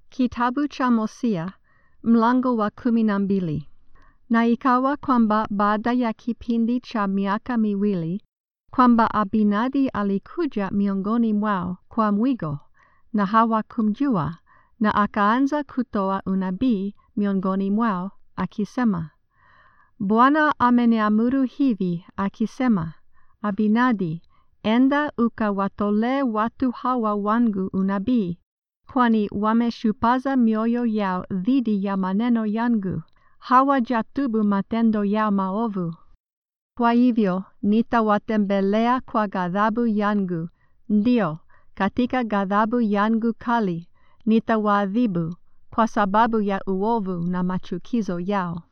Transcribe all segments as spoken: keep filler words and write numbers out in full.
Kitabu cha Hosea, mlango wa kumi na mbili. Na ikawa kwamba baada ya kipindi cha miaka miwili, kwamba Abinadi alikuja miongoni mwao kwa mwigo, na hawakumjua, na akaanza kutoa unabii miongoni mwao, akisema, Bwana ameniamuru hivi, akisema, Abinadi, enda ukawatolee watu hawa wangu unabii, kwani wameshupaza mioyo yao dhidi ya maneno yangu, hawajatubu matendo yao maovu. Kwa hivyo nitawatembelea kwa ghadhabu yangu, ndio, katika ghadhabu yangu kali, nitawaadhibu kwa sababu ya uovu na machukizo yao.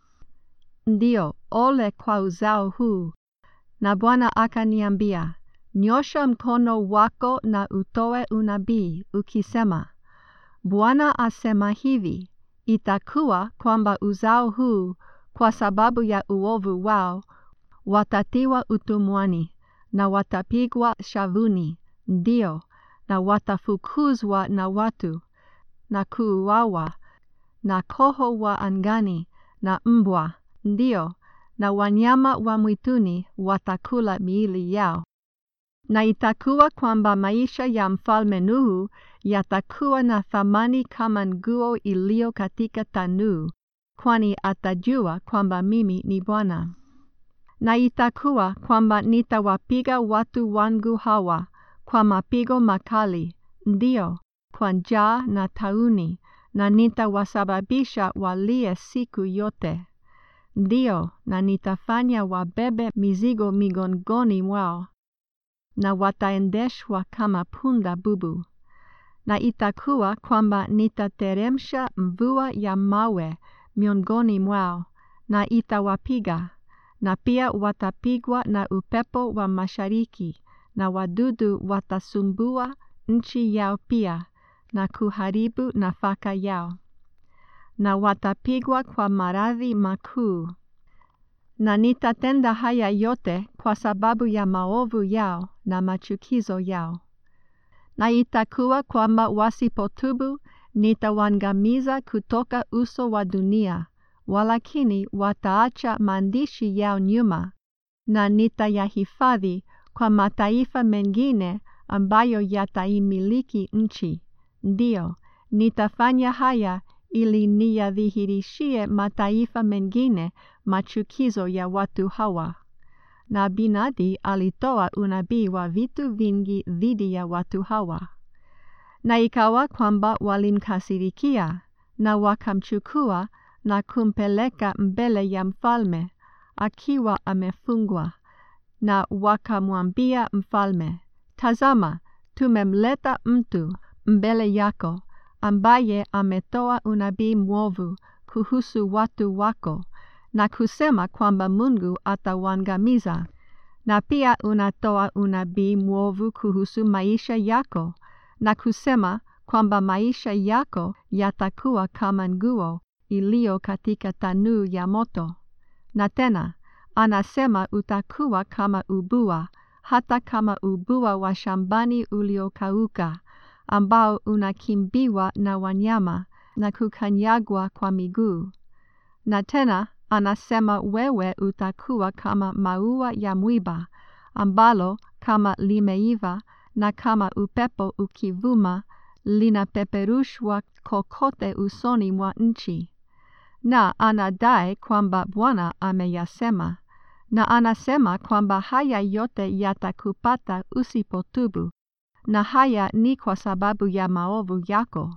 Ndio, ole kwa uzao huu. Na Bwana akaniambia, nyosha mkono wako na utoe unabii, ukisema, Bwana asema hivi, itakuwa kwamba uzao huu, kwa sababu ya uovu wao, watatiwa utumwani, na watapigwa shavuni, ndio, na watafukuzwa na watu, na kuuawa, na koho wa angani, na mbwa, ndio, na wanyama wa mwituni watakula miili yao. Na itakuwa kwamba maisha ya mfalme Nuhu yatakuwa na thamani kama nguo iliyo katika tanuu, kwani atajua kwamba mimi ni Bwana. Na itakuwa kwamba nitawapiga watu wangu hawa kwa mapigo makali, ndio, kwa njaa na tauni, na nitawasababisha walie siku yote. Ndio, na nitafanya wabebe mizigo migongoni mwao, na wataendeshwa kama punda bubu. Na itakuwa kwamba nitateremsha mvua ya mawe miongoni mwao, na itawapiga, na pia watapigwa na upepo wa mashariki, na wadudu watasumbua nchi yao pia, na kuharibu nafaka yao. Na watapigwa kwa maradhi makuu. Na nitatenda haya yote kwa sababu ya maovu yao na machukizo yao. Na itakuwa kwamba wasipotubu, nitawaangamiza kutoka uso wa dunia, walakini wataacha maandishi yao nyuma, na nitayahifadhi kwa mataifa mengine ambayo yataimiliki nchi. Ndio, nitafanya haya ili niyadhihirishie mataifa mengine machukizo ya watu hawa. Na Abinadi alitoa unabii wa vitu vingi dhidi ya watu hawa. Na ikawa kwamba walimkasirikia, na wakamchukua na kumpeleka mbele ya mfalme, akiwa amefungwa, na wakamwambia mfalme, Tazama, tumemleta mtu mbele yako, ambaye ametoa unabii mwovu kuhusu watu wako, na kusema kwamba Mungu atawaangamiza. Na pia unatoa unabii mwovu kuhusu maisha yako, na kusema kwamba maisha yako yatakuwa kama nguo iliyo katika tanuu ya moto. Na tena, anasema utakuwa kama ubua, hata kama ubua wa shambani uliokauka, ambao unakimbiwa na wanyama na kukanyagwa kwa miguu. Na tena, anasema wewe utakuwa kama maua ya mwiba, ambalo kama limeiva na kama upepo ukivuma, linapeperushwa kokote usoni mwa nchi. Na anadai kwamba Bwana ameyasema, na anasema kwamba haya yote yatakupata usipotubu, na haya ni kwa sababu ya maovu yako.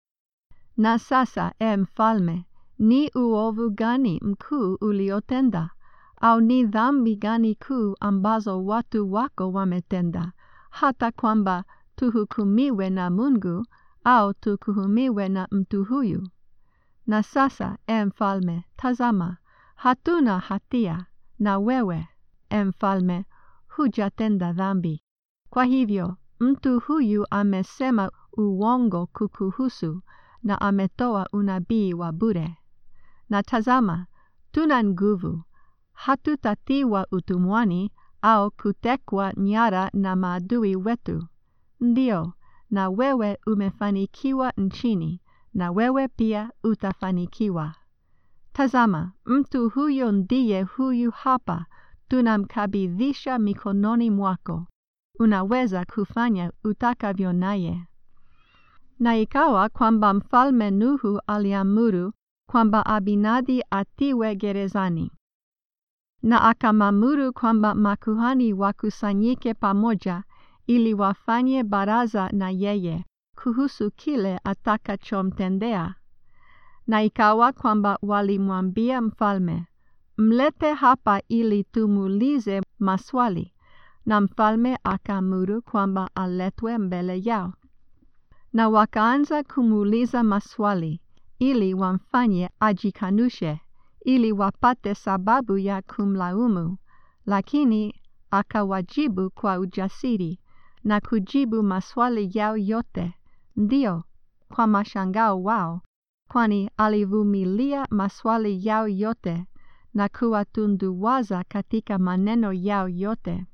Na sasa, e mfalme, ni uovu gani mkuu uliotenda? Au ni dhambi gani kuu ambazo watu wako wametenda, hata kwamba tuhukumiwe na Mungu, au tuhukumiwe na mtu huyu? Na sasa, e mfalme, tazama, hatuna hatia, na wewe, e mfalme, hujatenda dhambi. Kwa hivyo, mtu huyu amesema uongo kukuhusu, na ametoa unabii wa bure. Na tazama, tuna nguvu, hatutatiwa utumwani au kutekwa nyara na maadui wetu. Ndio, na wewe umefanikiwa nchini, na wewe pia utafanikiwa. Tazama, mtu huyo ndiye huyu hapa, tunamkabidhisha mikononi mwako. Unaweza kufanya utakavyo naye. Na ikawa kwamba mfalme Nuhu aliamuru kwamba Abinadi atiwe gerezani. Na akamamuru kwamba makuhani wakusanyike pamoja ili wafanye baraza na yeye kuhusu kile atakachomtendea. Na ikawa kwamba walimwambia mfalme, mlete hapa ili tumuulize maswali. Na mfalme akaamuru kwamba aletwe mbele yao. Na wakaanza kumuuliza maswali ili wamfanye ajikanushe, ili wapate sababu ya kumlaumu, lakini akawajibu kwa ujasiri na kujibu maswali yao yote, ndio kwa mashangao wao, kwani alivumilia maswali yao yote na kuwatunduwaza katika maneno yao yote.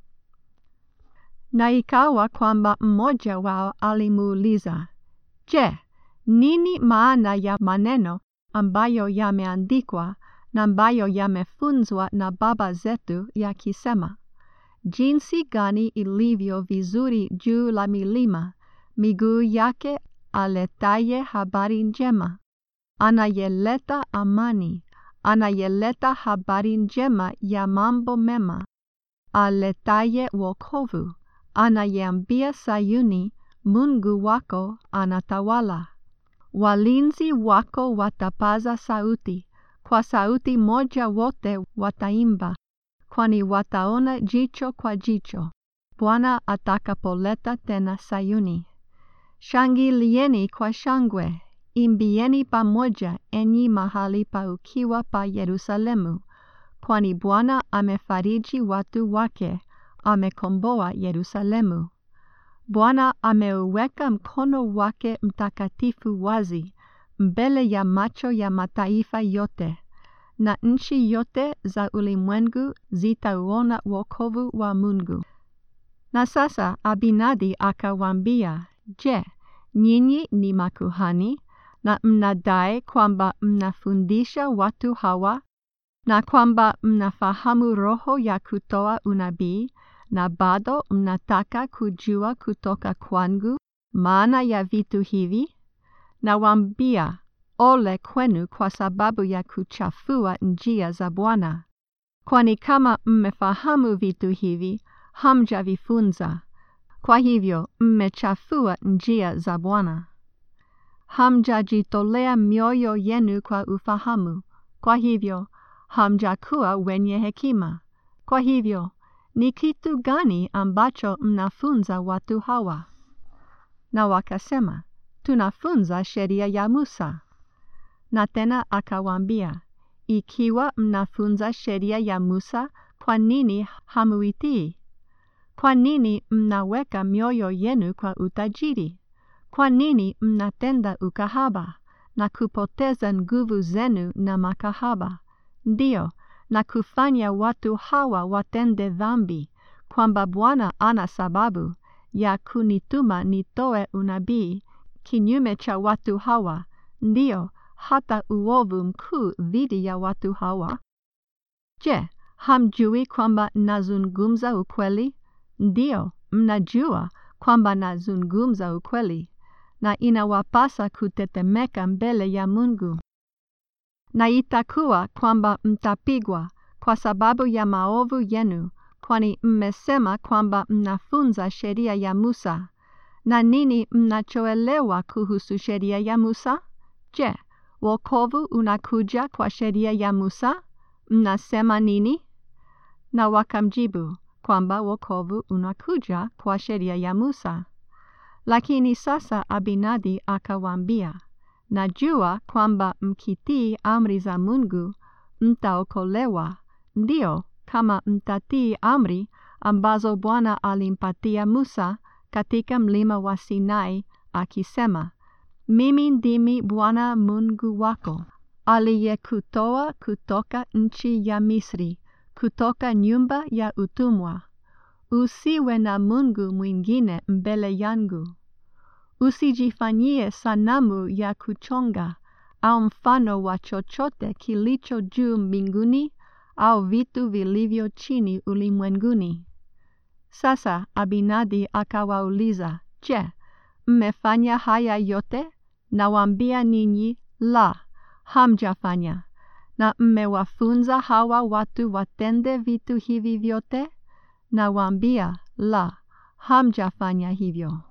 Na ikawa kwamba mmoja wao alimuuliza, Je, nini maana ya maneno ambayo yameandikwa na ambayo yamefunzwa na baba zetu yakisema, jinsi gani ilivyo vizuri juu la milima, miguu yake aletaye habari njema, anayeleta amani, anayeleta habari njema ya mambo mema, aletaye wokovu, anayeambia Sayuni, Mungu wako anatawala. Walinzi wako watapaza sauti, kwa sauti moja wote wataimba, kwani wataona jicho kwa jicho, Bwana atakapoleta tena Sayuni. Shangilieni kwa shangwe, imbieni pamoja enyi mahali pa ukiwa pa Yerusalemu, kwani Bwana amefariji watu wake, amekomboa Yerusalemu. Bwana ameuweka mkono wake mtakatifu wazi mbele ya macho ya mataifa yote, na nchi yote za ulimwengu zitauona wokovu wa Mungu. Na sasa Abinadi akawaambia, Je, nyinyi ni makuhani na mnadai kwamba mnafundisha watu hawa na kwamba mnafahamu roho ya kutoa unabii, na bado mnataka kujua kutoka kwangu maana ya vitu hivi? Nawaambia, ole kwenu kwa sababu ya kuchafua njia za Bwana. Kwani kama mmefahamu vitu hivi, hamjavifunza. Kwa hivyo mmechafua njia za Bwana. Hamjajitolea mioyo yenu kwa ufahamu. Kwa hivyo hamjakuwa wenye hekima. Kwa hivyo ni kitu gani ambacho mnafunza watu hawa? Na wakasema, tunafunza sheria ya Musa. Na tena akawaambia, ikiwa mnafunza sheria ya Musa, kwa nini hamuitii? Kwa nini mnaweka mioyo yenu kwa utajiri? Kwa nini mnatenda ukahaba na kupoteza nguvu zenu na makahaba? Ndio, na kufanya watu hawa watende dhambi, kwamba Bwana ana sababu ya kunituma nitoe unabii kinyume cha watu hawa, ndio hata uovu mkuu dhidi ya watu hawa. Je, hamjui kwamba nazungumza ukweli? Ndio, mnajua kwamba nazungumza ukweli, na inawapasa kutetemeka mbele ya Mungu. Na itakuwa kwamba mtapigwa kwa sababu ya maovu yenu, kwani mmesema kwamba mnafunza sheria ya Musa. Na nini mnachoelewa kuhusu sheria ya Musa? Je, wokovu unakuja kwa sheria ya Musa? Mnasema nini? Na wakamjibu kwamba wokovu unakuja kwa sheria ya Musa. Lakini sasa Abinadi akawaambia, najua kwamba mkitii amri za Mungu mtaokolewa, ndio kama mtatii amri ambazo Bwana alimpatia Musa katika mlima wa Sinai akisema, mimi ndimi Bwana Mungu wako, aliyekutoa kutoka nchi ya Misri, kutoka nyumba ya utumwa. Usiwe na Mungu mwingine mbele yangu. usijifanyie sanamu ya kuchonga au mfano wa chochote kilicho juu mbinguni au vitu vilivyo chini ulimwenguni. Sasa Abinadi akawauliza, je, mmefanya haya yote? Nawaambia ninyi, la, hamjafanya. Na mmewafunza hawa watu watende vitu hivi vyote? Nawaambia, la, hamjafanya hivyo.